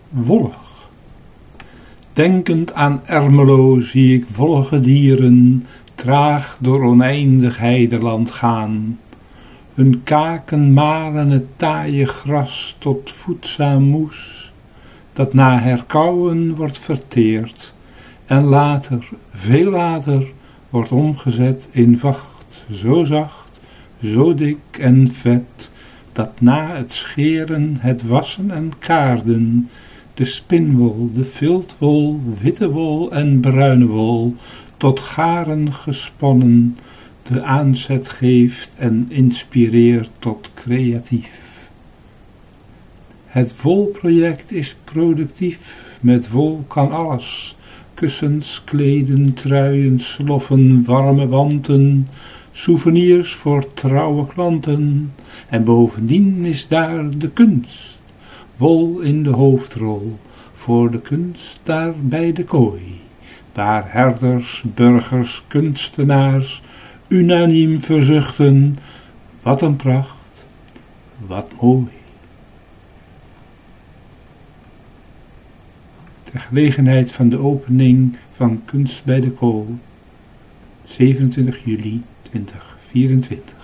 Wollig. Denkend aan Ermelo zie ik wollige dieren traag door oneindig heideland gaan. Hun kaken malen het taaie gras tot voedzaam moes, dat na herkauwen wordt verteerd en later, veel later, wordt omgezet in vacht, zo zacht, zo dik en vet, dat na het scheren, het wassen en kaarden, de spinwol, de viltwol, witte wol en bruine wol, tot garen gesponnen, de aanzet geeft en inspireert tot creatief. Het wolproject is productief, met wol kan alles, kussens, kleden, truien, sloffen, warme wanten, souvenirs voor trouwe klanten, en bovendien is daar de kunst, wol in de hoofdrol, voor de kunst daar bij de kooi, waar herders, burgers, kunstenaars unaniem verzuchten, wat een pracht, wat mooi. Ter gelegenheid van de opening van Kunst bij de Kooi, 27 juli 2024.